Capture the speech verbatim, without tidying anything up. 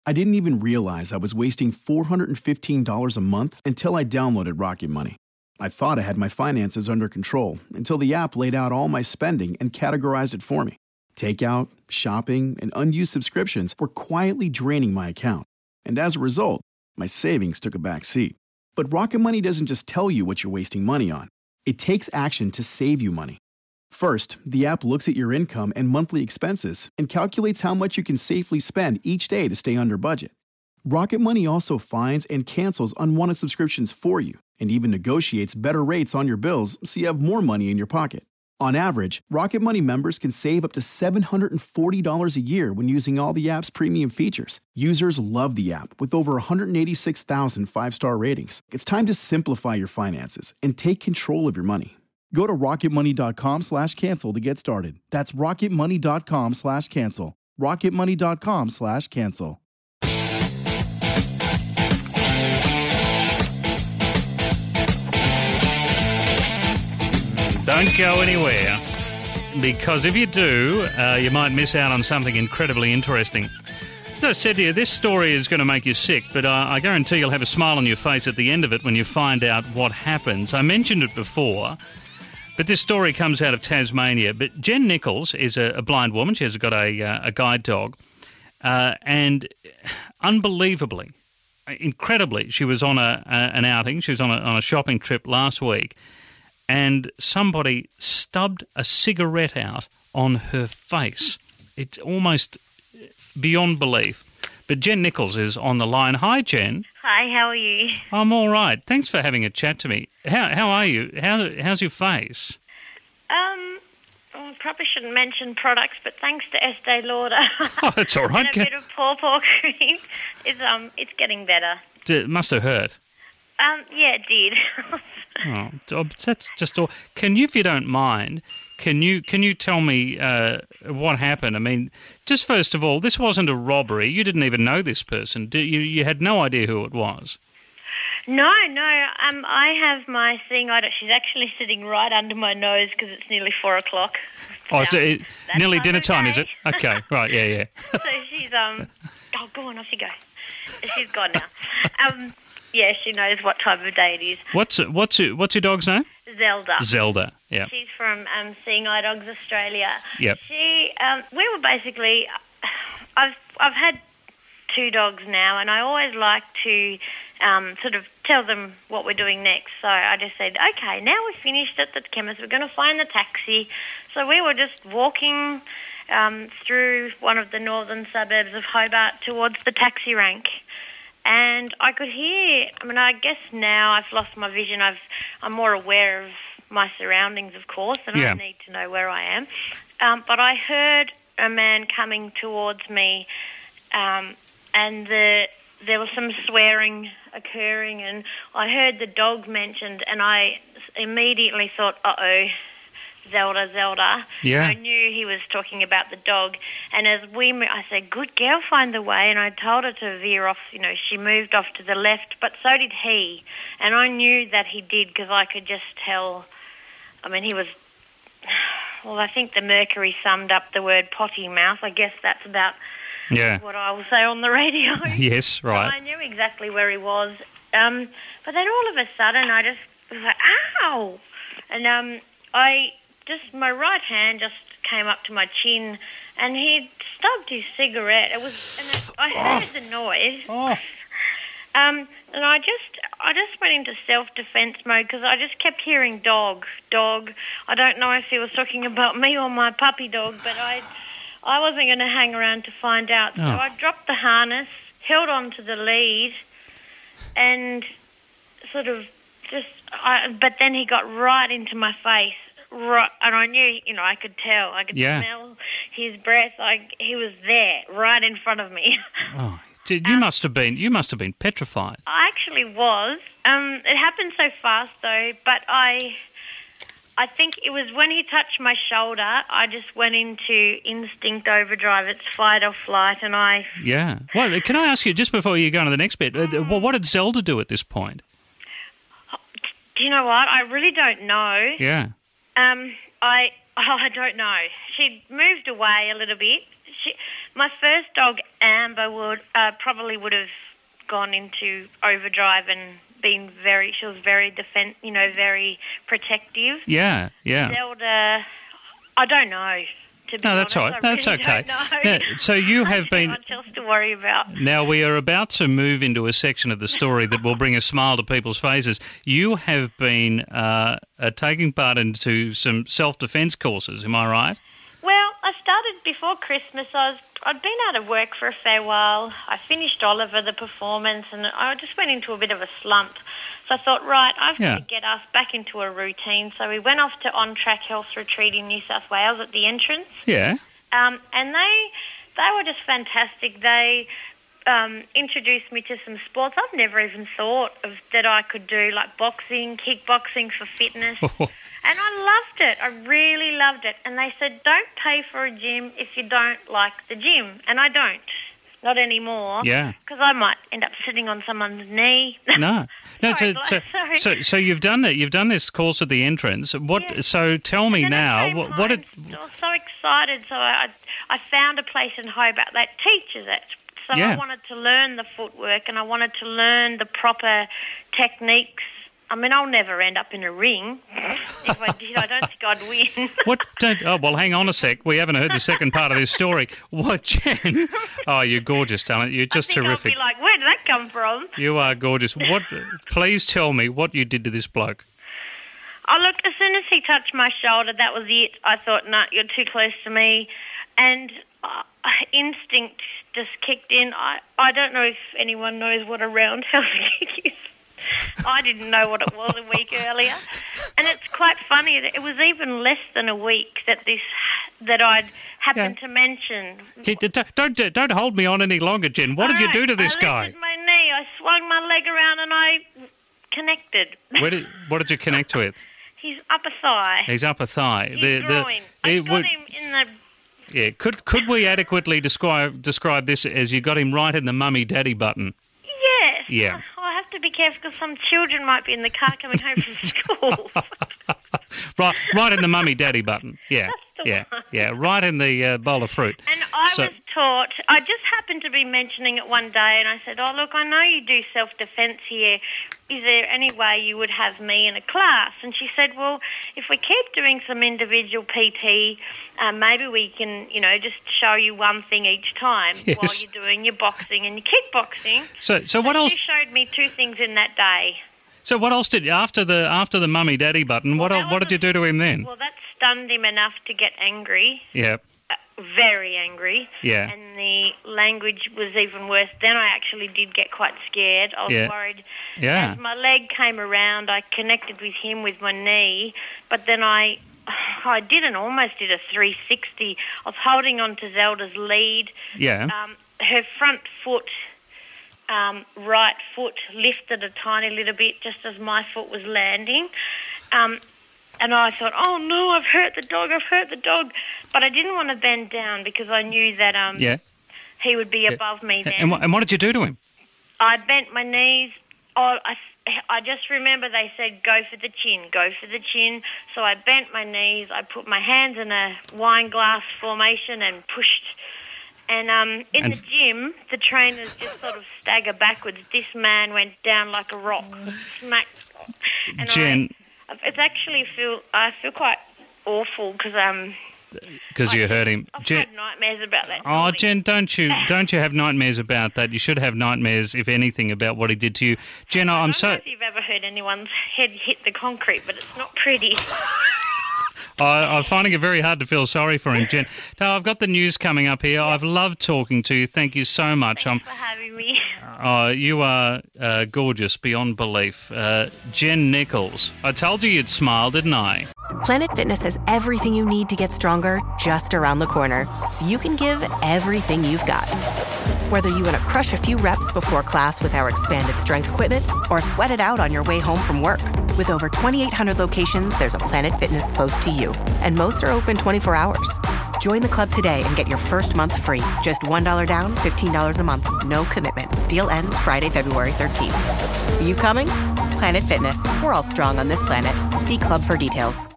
I didn't even realize I was wasting four hundred fifteen dollars a month until I downloaded Rocket Money. I thought I had my finances under control until the app laid out all my spending and categorized it for me. Takeout, shopping, and unused subscriptions were quietly draining my account. And as a result, my savings took a back seat. But Rocket Money doesn't just tell you what you're wasting money on. It takes action to save you money. First, the app looks at your income and monthly expenses and calculates how much you can safely spend each day to stay under budget. Rocket Money also finds and cancels unwanted subscriptions for you and even negotiates better rates on your bills so you have more money in your pocket. On average, Rocket Money members can save up to seven hundred forty dollars a year when using all the app's premium features. Users love the app with over one hundred eighty-six thousand five-star ratings. It's time to simplify your finances and take control of your money. Go to rocketmoney.com slash cancel to get started. That's rocketmoney.com slash cancel. rocketmoney.com slash cancel. Don't go anywhere, because if you do, uh, you might miss out on something incredibly interesting. As I said to you, this story is going to make you sick, but uh, I guarantee you'll have a smile on your face at the end of it when you find out what happens. I mentioned it before, but this story comes out of Tasmania. But Jen Nichols is a, a blind woman. She has got a, uh, a guide dog. Uh, and unbelievably, incredibly, she was on a, a an outing. She was on a, on a shopping trip last week. And somebody stubbed a cigarette out on her face. It's almost beyond belief. But Jen Nichols is on the line. Hi, Jen. Hi, how are you? I'm all right. Thanks for having a chat to me. How how are you? How how's your face? Um, well, I probably shouldn't mention products, but thanks to Estee Lauder Oh, that's all right. and a bit of pawpaw cream, it's um, it's getting better. It must have hurt. Um, yeah, it did. Oh, that's just all. Can you, if you don't mind, can you can you tell me uh, what happened? I mean, just first of all, this wasn't a robbery. You didn't even know this person. Did you? You had no idea who it was. No, no. Um, I have my seeing eye. She's actually sitting right under my nose because it's nearly four o'clock. Oh, so it, nearly dinner time, is it? Okay, right, yeah, yeah. So she's um. Oh, go on, off you go. She's gone now. Um. Yeah, she knows what time of day it is. What's it, what's it, what's your dog's name? Zelda. Zelda, yeah. She's from um, Seeing Eye Dogs Australia. Yep. She, um, we were basically, I've I've had two dogs now, and I always like to um, sort of tell them what we're doing next. So I just said, okay, now we've finished at the chemist, we're going to find the taxi. So we were just walking um, through one of the northern suburbs of Hobart towards the taxi rank. And I could hear, I mean, I guess now I've lost my vision. I've, I'm more aware of my surroundings, of course, and yeah. I need to know where I am. Um, but I heard a man coming towards me, um, and the, there was some swearing occurring, and I heard the dog mentioned, and I immediately thought, uh-oh, Zelda, Zelda. Yeah. I knew he was talking about the dog. And as we, mo- I said, good girl, find the way. And I told her to veer off. You know, she moved off to the left, but so did he. And I knew that he did because I could just tell. I mean, he was, well, I think the Mercury summed up the word potty mouth. I guess that's about yeah. what I will say on the radio. Yes, right. So I knew exactly where he was. Um, but then all of a sudden I just was like, ow! And um, I... Just my right hand just came up to my chin, and he stubbed his cigarette. It was, and it, I heard oh. the noise. Oh. Um, and I just, I just went into self-defense mode because I just kept hearing dog, dog. I don't know if he was talking about me or my puppy dog, but I, I wasn't going to hang around to find out. So oh. I dropped the harness, held on to the lead, and sort of just. I, but then he got right into my face. Right, and I knew, you know, I could tell, I could yeah. smell his breath. I, he was there, right in front of me. Oh, you um, must have been, you must have been petrified. I actually was. Um, it happened so fast, though. But I, I think it was when he touched my shoulder. I just went into instinct overdrive. It's fight or flight, and I. Yeah. Well, can I ask you just before you go on to the next bit? Mm. Well, what did Zelda do at this point? Do you know what? I really don't know. Yeah. Um, I oh, I don't know. She moved away a little bit. She, my first dog, Amber, would uh, probably would have gone into overdrive and been very. She was very defend, you know, very protective. Yeah, yeah. Zelda, I don't know. To be no, that's honest, all right. That's really okay. Don't know. Now, so you have been. Much else to worry about. Now we are about to move into a section of the story that will bring a smile to people's faces. You have been uh, uh, taking part into some self-defence courses. Am I right? Well, I started before Christmas. I was I'd been out of work for a fair while. I finished Oliver, the performance, and I just went into a bit of a slump. So I thought, right, I've yeah. got to get us back into a routine. So we went off to On Track Health Retreat in New South Wales at the entrance. Yeah. Um, and they they were just fantastic. They um, introduced me to some sports I've never even thought of that I could do, like boxing, kickboxing for fitness. And I loved it. I really loved it. And they said, don't pay for a gym if you don't like the gym. And I don't. Not anymore. Yeah. Because I might end up sitting on someone's knee. No. No, sorry, so, so, so so you've done that. You've done this course at the entrance. What? Yeah. So tell me and now. What? What? what it, I was so excited. So I, I found a place in Hobart that teaches it. So yeah. I wanted to learn the footwork and I wanted to learn the proper techniques. I mean, I'll never end up in a ring. If I did, I don't think I'd win. What? Don't, oh, well, hang on a sec. We haven't heard the second part of this story. What, Jen? Oh, you're gorgeous, darling. You're just I think terrific. I'll be like, where did that come from? You are gorgeous. What? Please tell me what you did to this bloke. Oh, look, as soon as he touched my shoulder, that was it. I thought, no, nah, you're too close to me. And uh, instinct just kicked in. I, I don't know if anyone knows what a roundhouse kick is. I didn't know what it was a week earlier. And it's quite funny that it was even less than a week that this that I'd happened yeah. to mention. Don't, don't don't hold me on any longer, Jen. What All did right, you do to this I guy? I lifted my knee, I swung my leg around and I connected. Where did, what did you connect with? His upper thigh. His upper thigh. His the, groin. The, I it got would, him in the... Yeah, could could we adequately describe describe this as you got him right in the mummy daddy button? Yes. Yeah. Oh, I have to be careful because some children might be in the car coming home from school. right, right in the mummy daddy button. Yeah, yeah, one. yeah. Right in the uh, bowl of fruit. And I so, was taught. I just happened to be mentioning it one day, and I said, "Oh, look, I know you do self-defence here. Is there any way you would have me in a class?" And she said, "Well, if we keep doing some individual P T, um, maybe we can, you know, just show you one thing each time yes. while you're doing your boxing and your kickboxing." So, so, so what she else? She showed me two things in that day. So what else did after the after the mummy daddy button? Well, what what did you do to him then? Well, that stunned him enough to get angry. Yeah. Uh, very angry. Yeah. And the language was even worse. Then I actually did get quite scared. I was yeah. worried. Yeah. As my leg came around, I connected with him with my knee, but then I I did an almost did a three sixty. I was holding on to Zelda's lead. Yeah. Um, her front foot, um, right foot, lifted a tiny little bit just as my foot was landing. Um, and I thought, oh, no, I've hurt the dog, I've hurt the dog. But I didn't want to bend down because I knew that um, yeah. he would be yeah. above me then. And what, and what did you do to him? I bent my knees. Oh, I, I just remember they said, go for the chin, go for the chin. So I bent my knees. I put my hands in a wine glass formation and pushed. And um, in and the gym, the trainers just sort of stagger backwards. This man went down like a rock, smack. And Jen, I, it's actually feel I feel quite awful because um. Because you hurt him. I've Jen, had nightmares about that. Oh, morning. Jen, don't you don't you have nightmares about that? You should have nightmares, if anything, about what he did to you. Jen, I I'm don't so. know if you've ever heard anyone's head hit the concrete, but it's not pretty. I, I'm finding it very hard to feel sorry for him, Jen. Now, I've got the news coming up here. I've loved talking to you. Thank you so much. Thanks um, for having me. Oh, you are uh, gorgeous beyond belief. Uh, Jen Nichols. I told you you'd smile, didn't I? Planet Fitness has everything you need to get stronger just around the corner, so you can give everything you've got. Whether you want to crush a few reps before class with our expanded strength equipment or sweat it out on your way home from work. With over twenty-eight hundred locations, there's a Planet Fitness close to you, and most are open twenty-four hours. Join the club today and get your first month free. Just one dollar down, fifteen dollars a month. No commitment. Deal ends Friday, February thirteenth. Are you coming? Planet Fitness. We're all strong on this planet. See club for details.